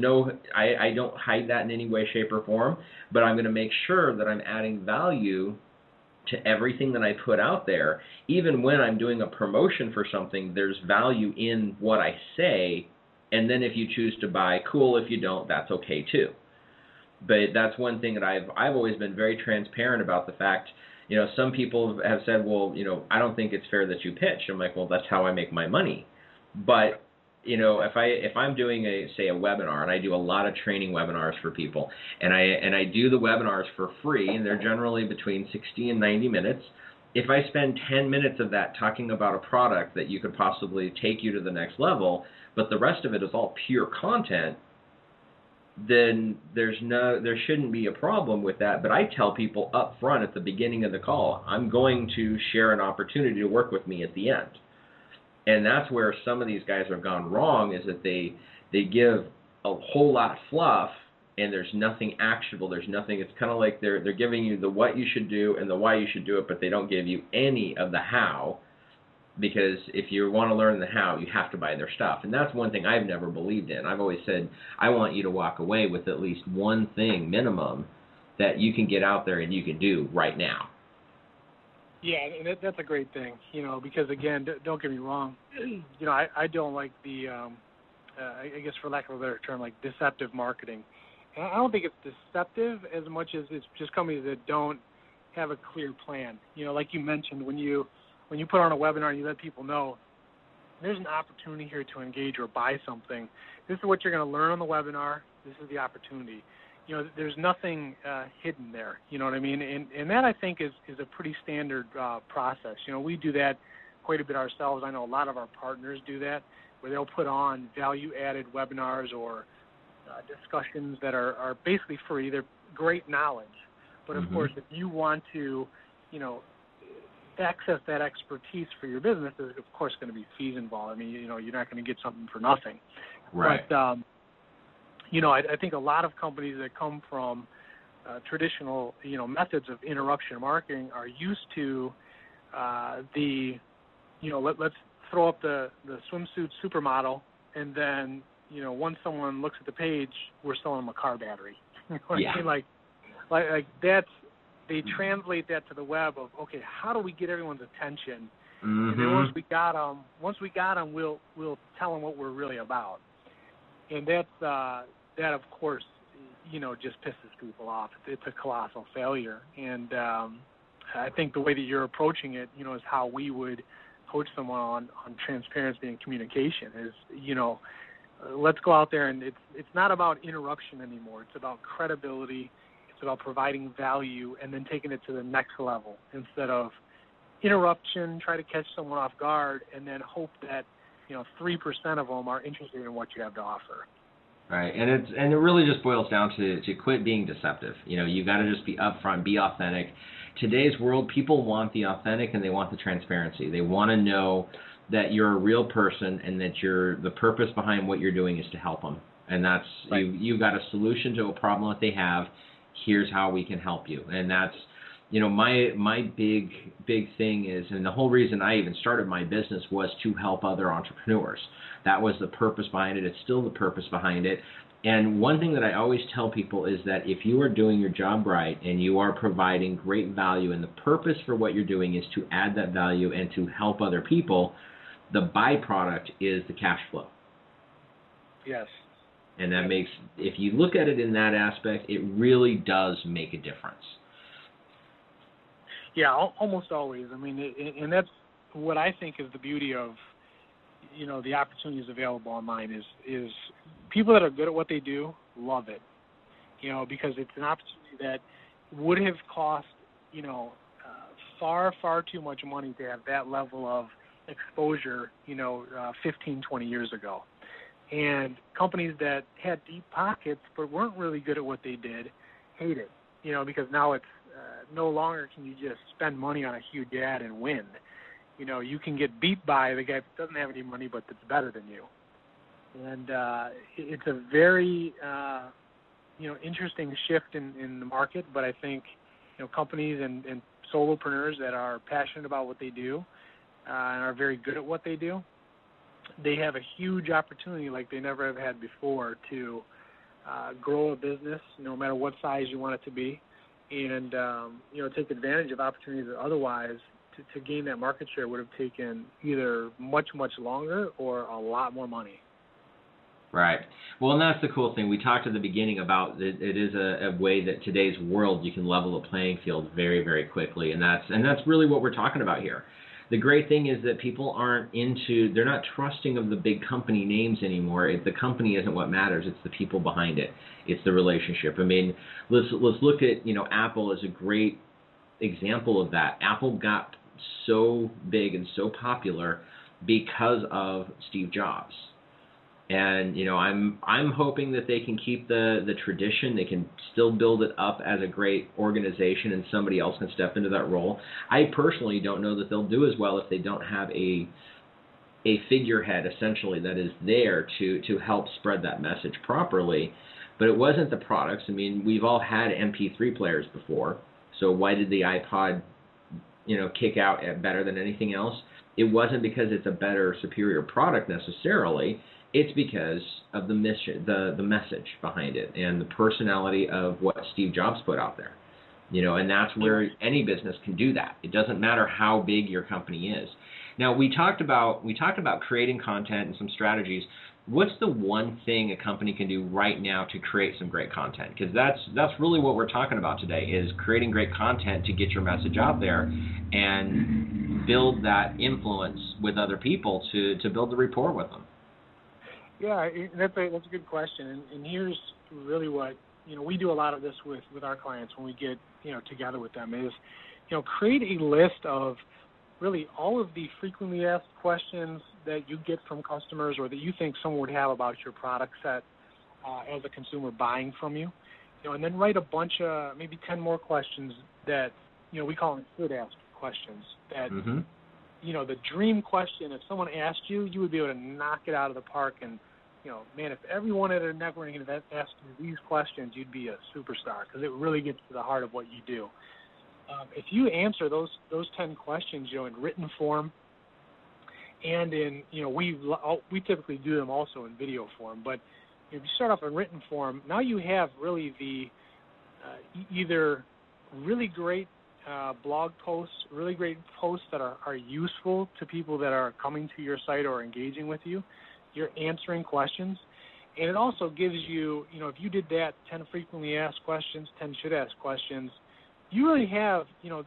I don't hide that in any way, shape, or form, but I'm going to make sure that I'm adding value to everything that I put out there. Even when I'm doing a promotion for something, there's value in what I say, and then if you choose to buy, cool. If you don't, that's okay too. But that's one thing that I've always been very transparent about, the fact, some people have said, well, I don't think it's fair that you pitch. I'm like, well, that's how I make my money. But, if I'm doing a webinar, and I do a lot of training webinars for people, and I do the webinars for free, and they're generally between 60 and 90 minutes. If I spend 10 minutes of that talking about a product that you could possibly take you to the next level, but the rest of it is all pure content, then there shouldn't be a problem with that. But I tell people up front at the beginning of the call, I'm going to share an opportunity to work with me at the end. And that's where some of these guys have gone wrong, is that they give a whole lot of fluff and there's nothing actionable. There's nothing. It's kind of like they're giving you the what you should do and the why you should do it, but they don't give you any of the how. Because if you want to learn the how, you have to buy their stuff. And that's one thing I've never believed in. I've always said, I want you to walk away with at least one thing minimum that you can get out there and you can do right now. Yeah, and that's a great thing, because, again, don't get me wrong. I don't like the, I guess for lack of a better term, like deceptive marketing. And I don't think it's deceptive as much as it's just companies that don't have a clear plan. Like you mentioned, when you put on a webinar and you let people know there's an opportunity here to engage or buy something, this is what you're going to learn on the webinar, this is the opportunity. There's nothing hidden there, you know what I mean? And that, I think, is a pretty standard process. We do that quite a bit ourselves. I know a lot of our partners do that, where they'll put on value-added webinars or discussions that are basically free. They're great knowledge. But, of course, if you want to, access that expertise for your business, there's of course going to be fees involved. I mean, you're not going to get something for nothing. Right. But I think a lot of companies that come from traditional, methods of interruption marketing are used to let's throw up the swimsuit supermodel, and then, once someone looks at the page, we're selling them a car battery. You know what I mean? Like that's, they translate that to the web of, okay, how do we get everyone's attention? Mm-hmm. And then once we got them, we'll tell them what we're really about. And that's that, of course, just pisses people off. It's a colossal failure. And I think the way that you're approaching it, is how we would coach someone on transparency and communication. Is, let's go out there, and it's not about interruption anymore. It's about credibility. It's about providing value and then taking it to the next level instead of interruption, try to catch someone off guard, and then hope that 3% of them are interested in what you have to offer. Right, and it really just boils down to quit being deceptive. You got to just be upfront, be authentic. Today's world, people want the authentic and they want the transparency. They want to know that you're a real person and that the purpose behind what you're doing is to help them. And that's right. You've got a solution to a problem that they have. Here's how we can help you. And that's, my big thing is, and the whole reason I even started my business was to help other entrepreneurs. That was the purpose behind it. It's still the purpose behind it. And one thing that I always tell people is that if you are doing your job right and you are providing great value, and the purpose for what you're doing is to add that value and to help other people, the byproduct is the cash flow. Yes. And that makes, if you look at it in that aspect, it really does make a difference. Yeah, almost always. I mean, and that's what I think is the beauty of, the opportunities available online is people that are good at what they do love it, because it's an opportunity that would have cost, far, far too much money to have that level of exposure, 15, 20 years ago. And companies that had deep pockets but weren't really good at what they did hate it, because now it's no longer can you just spend money on a huge ad and win. You can get beat by the guy that doesn't have any money but that's better than you. And it's a very, interesting shift in the market, but I think, companies and solopreneurs that are passionate about what they do and are very good at what they do, they have a huge opportunity like they never have had before to grow a business, no matter what size you want it to be, and take advantage of opportunities that otherwise to gain that market share would have taken either much, much longer or a lot more money. Right. Well, and that's the cool thing. We talked at the beginning about it is a way that today's world you can level the playing field very, very quickly, and that's really what we're talking about here. The great thing is that people they're not trusting of the big company names anymore. The company isn't what matters. It's the people behind it. It's the relationship. I mean, let's look at, Apple as a great example of that. Apple got so big and so popular because of Steve Jobs. And, I'm hoping that they can keep the tradition. They can still build it up as a great organization and somebody else can step into that role. I personally don't know that they'll do as well if they don't have a figurehead, essentially, that is there to help spread that message properly. But it wasn't the products. I mean, we've all had MP3 players before. So why did the iPod, kick out at better than anything else? It wasn't because it's a better, superior product necessarily. It's because of the mission, the message behind it, and the personality of what Steve Jobs put out there. And that's where any business can do that. It doesn't matter how big your company is. Now, we talked about creating content and some strategies. What's the one thing a company can do right now to create some great content? Because that's really what we're talking about today, is creating great content to get your message out there and build that influence with other people to build the rapport with them. Yeah, that's a good question. And here's really what, we do a lot of this with our clients when we get, together with them is, create a list of really all of the frequently asked questions that you get from customers or that you think someone would have about your product set as a consumer buying from you, and then write a bunch of maybe 10 more questions that, we call them should-ask questions that, the dream question, if someone asked you, you would be able to knock it out of the park and man, if everyone at a networking event asked you these questions, you'd be a superstar because it really gets to the heart of what you do. If you answer those 10 questions, in written form, and in, we typically do them also in video form, but if you start off in written form, now you have really the either really great blog posts, really great posts that are useful to people that are coming to your site or engaging with you. You're answering questions. And it also gives you, if you did that, 10 frequently asked questions, 10 should ask questions, you really have,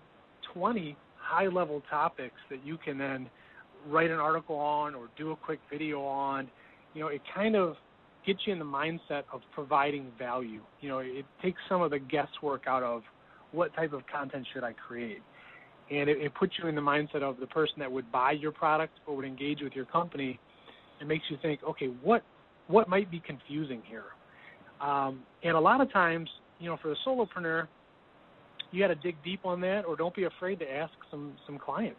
20 high-level topics that you can then write an article on or do a quick video on. It kind of gets you in the mindset of providing value. It takes some of the guesswork out of what type of content should I create. And it puts you in the mindset of the person that would buy your product or would engage with your company. It makes you think, okay, what might be confusing here? And a lot of times, for the solopreneur, you got to dig deep on that, or don't be afraid to ask some clients.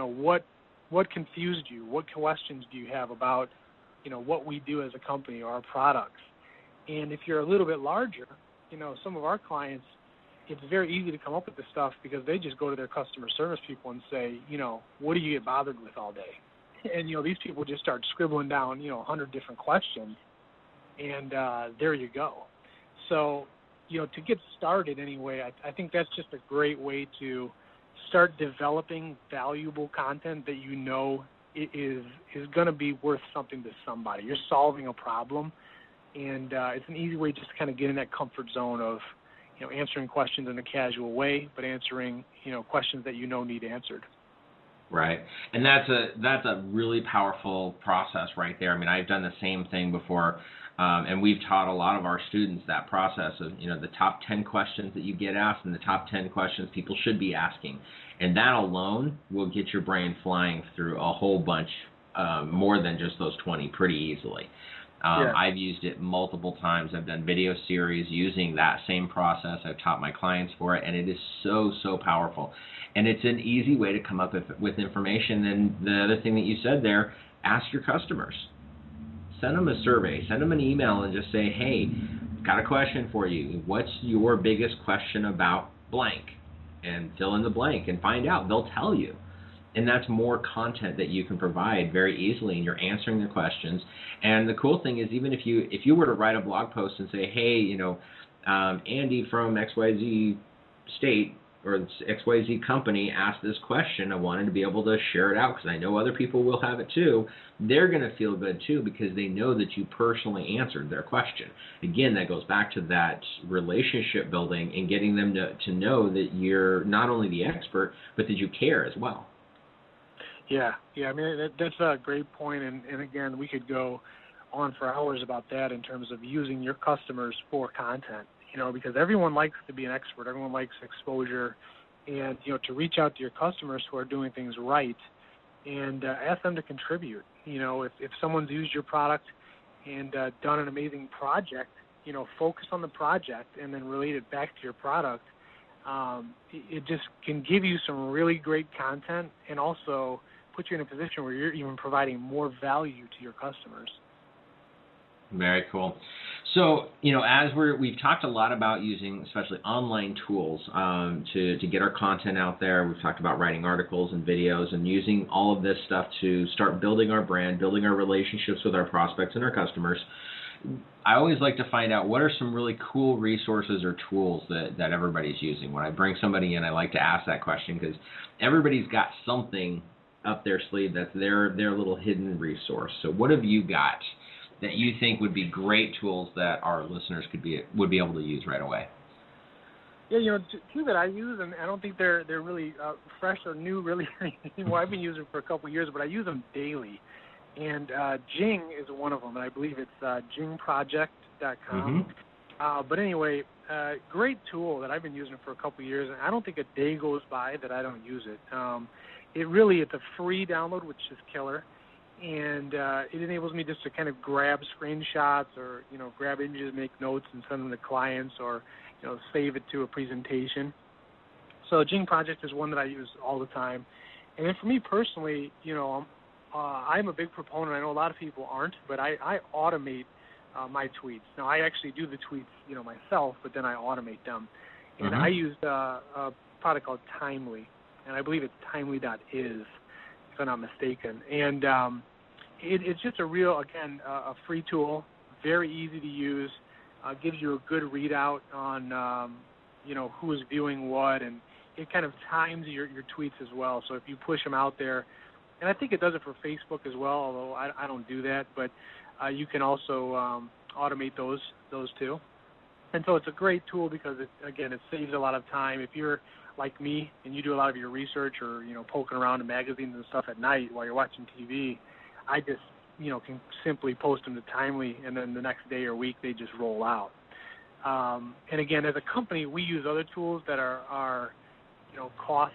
What confused you? What questions do you have about, what we do as a company or our products? And if you're a little bit larger, some of our clients, it's very easy to come up with this stuff because they just go to their customer service people and say, what do you get bothered with all day? And, these people just start scribbling down, 100 different questions, and there you go. So, to get started anyway, I think that's just a great way to start developing valuable content that is going to be worth something to somebody. You're solving a problem, and it's an easy way just to kind of get in that comfort zone of, answering questions in a casual way, but answering, questions that need answered. Right, and that's a really powerful process right there. I mean, I've done the same thing before, and we've taught a lot of our students that process of, the top 10 questions that you get asked and the top 10 questions people should be asking. And that alone will get your brain flying through a whole bunch, more than just those 20 pretty easily. I've used it multiple times. I've done video series using that same process. I've taught my clients for it, and it is so, so powerful. And it's an easy way to come up with information. And the other thing that you said there, ask your customers. Send them a survey. Send them an email and just say, hey, got a question for you. What's your biggest question about blank? And fill in the blank and find out. They'll tell you. And that's more content that you can provide very easily, and you're answering the questions. And the cool thing is, even if you were to write a blog post and say, hey, Andy from XYZ state or XYZ company asked this question, I wanted to be able to share it out because I know other people will have it too, they're going to feel good too because they know that you personally answered their question. Again, that goes back to that relationship building and getting them to know that you're not only the expert, but that you care as well. Yeah. I mean, that's a great point, and again, we could go on for hours about that in terms of using your customers for content, because everyone likes to be an expert, everyone likes exposure, and, to reach out to your customers who are doing things right and ask them to contribute. If someone's used your product and done an amazing project, focus on the project and then relate it back to your product. It just can give you some really great content and also put you in a position where you're even providing more value to your customers. Very cool. So, as we've talked a lot about using especially online tools to get our content out there. We've talked about writing articles and videos and using all of this stuff to start building our brand, building our relationships with our prospects and our customers. I always like to find out what are some really cool resources or tools that everybody's using. When I bring somebody in, I like to ask that question because everybody's got something up their sleeve that's their little hidden resource. So what have you got that you think would be great tools that our listeners would be able to use right away? Yeah, two that I use, and I don't think they're really fresh or new really anymore. I've been using them for a couple of years, but I use them daily. And Jing is one of them, and I believe it's jingproject.com. Mm-hmm. But anyway, great tool that I've been using for a couple of years, and I don't think a day goes by that I don't use it. It's a free download, which is killer, and it enables me just to kind of grab screenshots or, grab images, make notes, and send them to clients or, save it to a presentation. So Jing Project is one that I use all the time. And then for me personally, I'm a big proponent. I know a lot of people aren't, but I automate my tweets. Now, I actually do the tweets, myself, but then I automate them. And I use a product called Timely, and I believe it's timely.is, if I'm not mistaken. And it's just a a free tool, very easy to use, gives you a good readout on, who is viewing what, and it kind of times your tweets as well. So if you push them out there, and I think it does it for Facebook as well, although I don't do that, but you can also automate those too. And so it's a great tool because, it saves a lot of time. If you're like me and you do a lot of your research or, poking around in magazines and stuff at night while you're watching TV, I just, can simply post them to Timely, and then the next day or week they just roll out. And again, as a company, we use other tools that are cost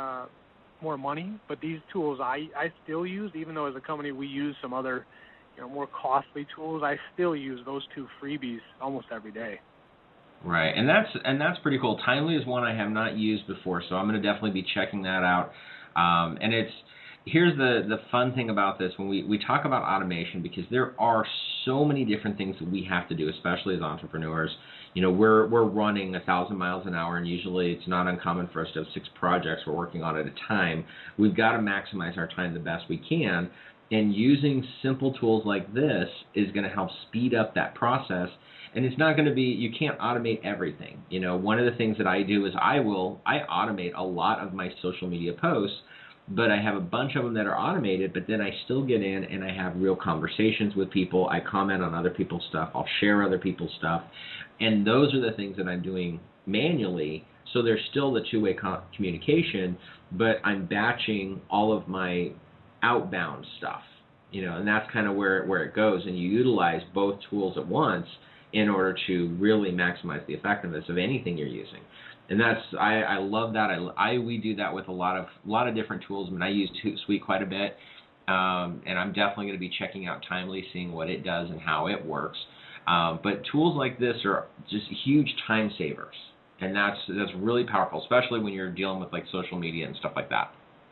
more money, but these tools I still use, even though as a company we use some other, more costly tools. I still use those two freebies almost every day. Right, and that's pretty cool. Timely is one I have not used before, so I'm going to definitely be checking that out. And here's the fun thing about this when we talk about automation, because there are so many different things that we have to do, especially as entrepreneurs. We're running 1,000 miles an hour, and usually it's not uncommon for us to have 6 projects we're working on at a time. We've got to maximize our time the best we can, and using simple tools like this is going to help speed up that process. And it's not going to be, you can't automate everything. One of the things that I do is I automate a lot of my social media posts, but I have a bunch of them that are automated, but then I still get in and I have real conversations with people. I comment on other people's stuff. I'll share other people's stuff. And those are the things that I'm doing manually. So there's still the two-way communication, but I'm batching all of my outbound stuff, and that's kind of where it goes. And you utilize both tools at once in order to really maximize the effectiveness of anything you're using. And I love that. We do that with a lot of different tools. I mean, I use Hootsuite quite a bit, and I'm definitely going to be checking out Timely, seeing what it does and how it works. But tools like this are just huge time savers, and that's really powerful, especially when you're dealing with like social media and stuff like that.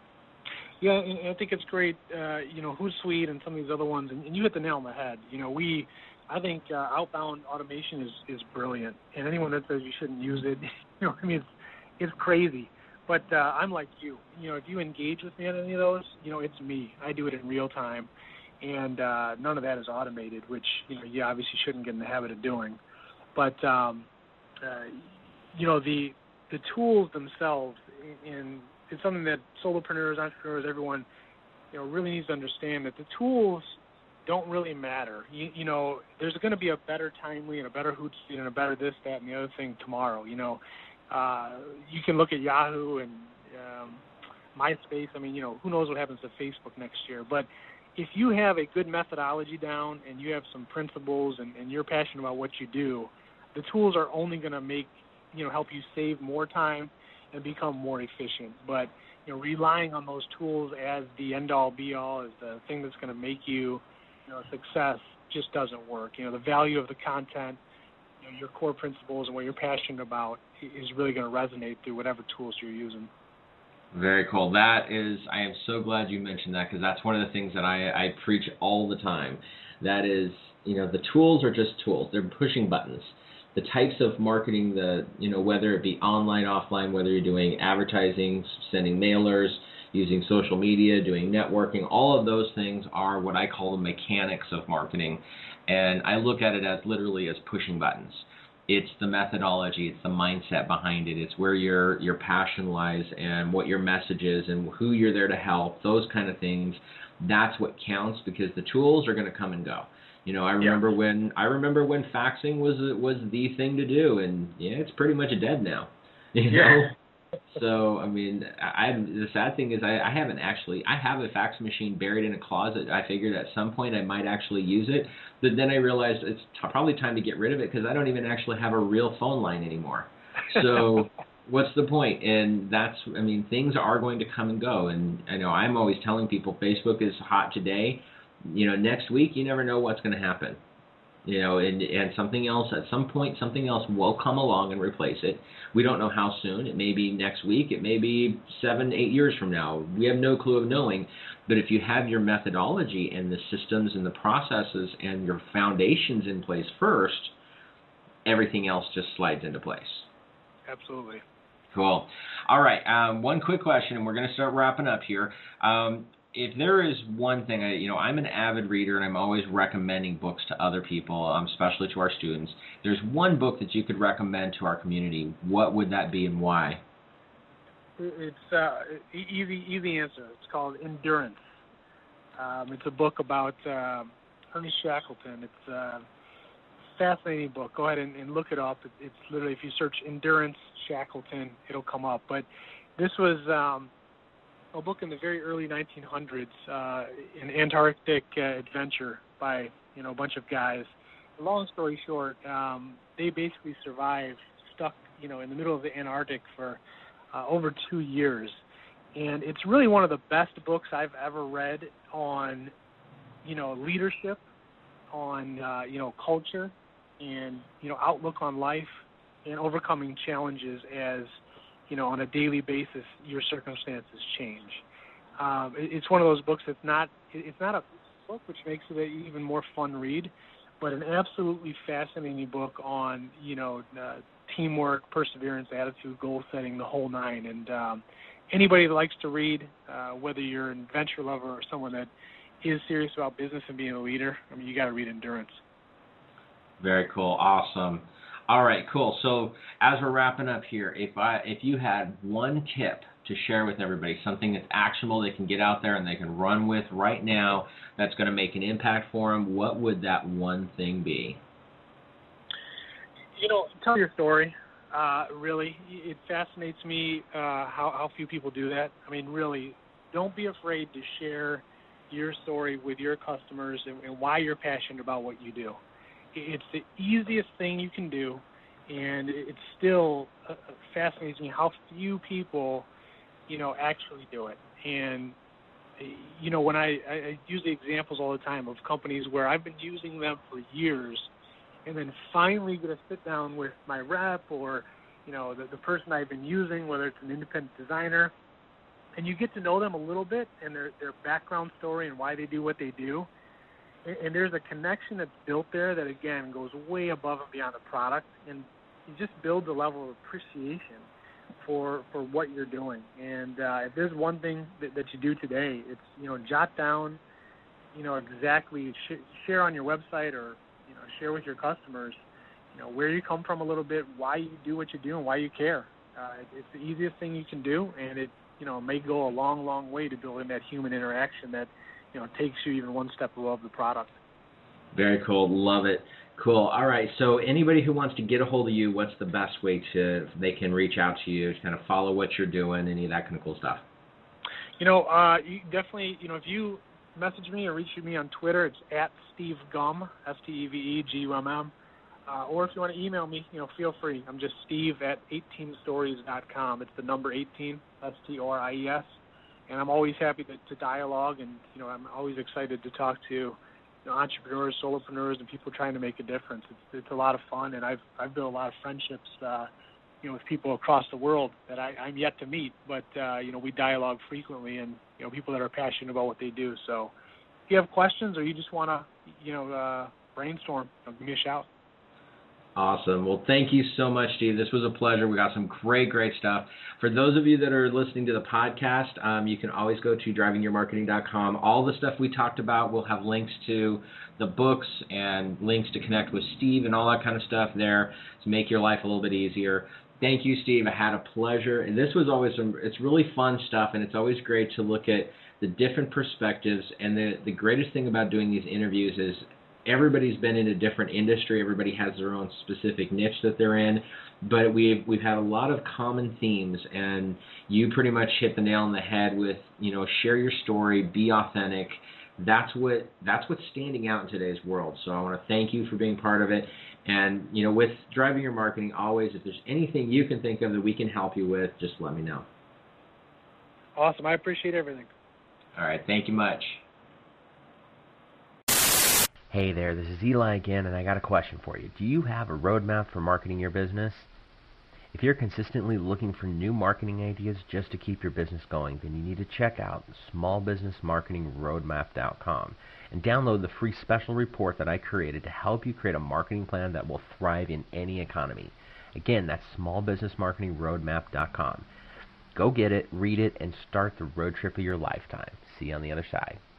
Yeah, and I think it's great. Hootsuite and some of these other ones, and you hit the nail on the head. I think outbound automation is brilliant, and anyone that says you shouldn't use it, it's crazy. But I'm like you. If you engage with me on any of those, it's me. I do it in real time, and none of that is automated, which you obviously shouldn't get in the habit of doing. But the tools themselves, and it's something that solopreneurs, entrepreneurs, everyone, really needs to understand that the tools don't really matter. There's going to be a better Timely and a better Hootsuite and a better this, that, and the other thing tomorrow. You can look at Yahoo and MySpace. I mean, who knows what happens to Facebook next year. But if you have a good methodology down and you have some principles and you're passionate about what you do, the tools are only going to help you save more time and become more efficient. But relying on those tools as the end-all, be-all, as the thing that's going to make you a success just doesn't work. The value of the content, your core principles and what you're passionate about is really going to resonate through whatever tools you're using. Very cool. I am so glad you mentioned that, because that's one of the things that I preach all the time. That is, the tools are just tools. They're pushing buttons. The types of marketing, whether it be online, offline, whether you're doing advertising, sending mailers, using social media, doing networking, all of those things are what I call the mechanics of marketing. And I look at it as literally as pushing buttons. It's the methodology, it's the mindset behind it, it's where your passion lies and what your message is and who you're there to help, those kind of things. That's what counts, because the tools are going to come and go. I remember when faxing was the thing to do, and it's pretty much dead now. So, I mean, the sad thing is I have a fax machine buried in a closet. I figured at some point I might actually use it, but then I realized it's probably time to get rid of it, because I don't even actually have a real phone line anymore. So what's the point? And things are going to come and go. And I know I'm always telling people Facebook is hot today. Next week you never know what's going to happen. and something else, at some point, something else will come along and replace it. We don't know how soon. It may be next week. It may be 7, 8 years from now. We have no clue of knowing. But if you have your methodology and the systems and the processes and your foundations in place first, everything else just slides into place. Absolutely. Cool. All right. One quick question, and we're going to start wrapping up here. If there is one thing, I'm an avid reader, and I'm always recommending books to other people, especially to our students. There's one book that you could recommend to our community. What would that be, and why? It's easy answer. It's called Endurance. It's a book about Ernest Shackleton. It's a fascinating book. Go ahead and look it up. It's literally, if you search Endurance Shackleton, it'll come up. But this was a book in the very early 1900s, an Antarctic adventure by a bunch of guys. Long story short, they basically survived stuck in the middle of the Antarctic for over 2 years, and it's really one of the best books I've ever read on leadership, on culture, and outlook on life, and overcoming challenges as on a daily basis your circumstances change. It's one of those books that's not a book, which makes it an even more fun read, but an absolutely fascinating book on teamwork, perseverance, attitude, goal setting, the whole nine. And anybody that likes to read, whether you're an adventure lover or someone that is serious about business and being a leader, you got to read Endurance. Very cool. Awesome. All right, cool. So as we're wrapping up here, if you had one tip to share with everybody, something that's actionable they can get out there and they can run with right now that's going to make an impact for them, what would that one thing be? Tell your story. Really, it fascinates me how few people do that. Really, don't be afraid to share your story with your customers and why you're passionate about what you do. It's the easiest thing you can do, and it still fascinates me how few people, actually do it. And, when I use the examples all the time of companies where I've been using them for years, and then finally going to sit down with my rep or, the person I've been using, whether it's an independent designer, and you get to know them a little bit and their background story and why they do what they do. And there's a connection that's built there that, again, goes way above and beyond the product, and it just builds a level of appreciation for what you're doing. And if there's one thing that you do today, it's, jot down, exactly, share on your website or, share with your customers, where you come from a little bit, why you do what you do, and why you care. It's the easiest thing you can do, and it, may go a long, long way to building that human interaction that, takes you even one step above the product. Very cool. Love it. Cool. All right. So anybody who wants to get a hold of you, what's the best way they can reach out to you, to kind of follow what you're doing, any of that kind of cool stuff? You definitely, if you message me or reach me on Twitter, it's at Steve Gumm, SteveGumm. Or if you want to email me, feel free. I'm just steve@18stories.com. It's the number 18, STORIES. And I'm always happy to dialogue, and I'm always excited to talk to entrepreneurs, solopreneurs, and people trying to make a difference. It's a lot of fun, and I've built a lot of friendships, with people across the world that I'm yet to meet. But we dialogue frequently, and people that are passionate about what they do. So if you have questions or you just want to brainstorm, give me a shout. Awesome. Well, thank you so much, Steve. This was a pleasure. We got some great stuff. For those of you that are listening to the podcast, you can always go to drivingyourmarketing.com. All the stuff we talked about, we'll have links to the books and links to connect with Steve and all that kind of stuff there to make your life a little bit easier. Thank you, Steve. I had a pleasure. And this was always it's really fun stuff, and it's always great to look at the different perspectives. And the greatest thing about doing these interviews is everybody's been in a different industry. Everybody has their own specific niche that they're in, but we've had a lot of common themes, and you pretty much hit the nail on the head with, share your story, be authentic. That's what's standing out in today's world. So I want to thank you for being part of it. And, with Driving Your Marketing, always, if there's anything you can think of that we can help you with, just let me know. Awesome. I appreciate everything. All right. Thank you much. Hey there, this is Eli again, and I got a question for you. Do you have a roadmap for marketing your business? If you're consistently looking for new marketing ideas just to keep your business going, then you need to check out smallbusinessmarketingroadmap.com and download the free special report that I created to help you create a marketing plan that will thrive in any economy. Again, that's smallbusinessmarketingroadmap.com. Go get it, read it, and start the road trip of your lifetime. See you on the other side.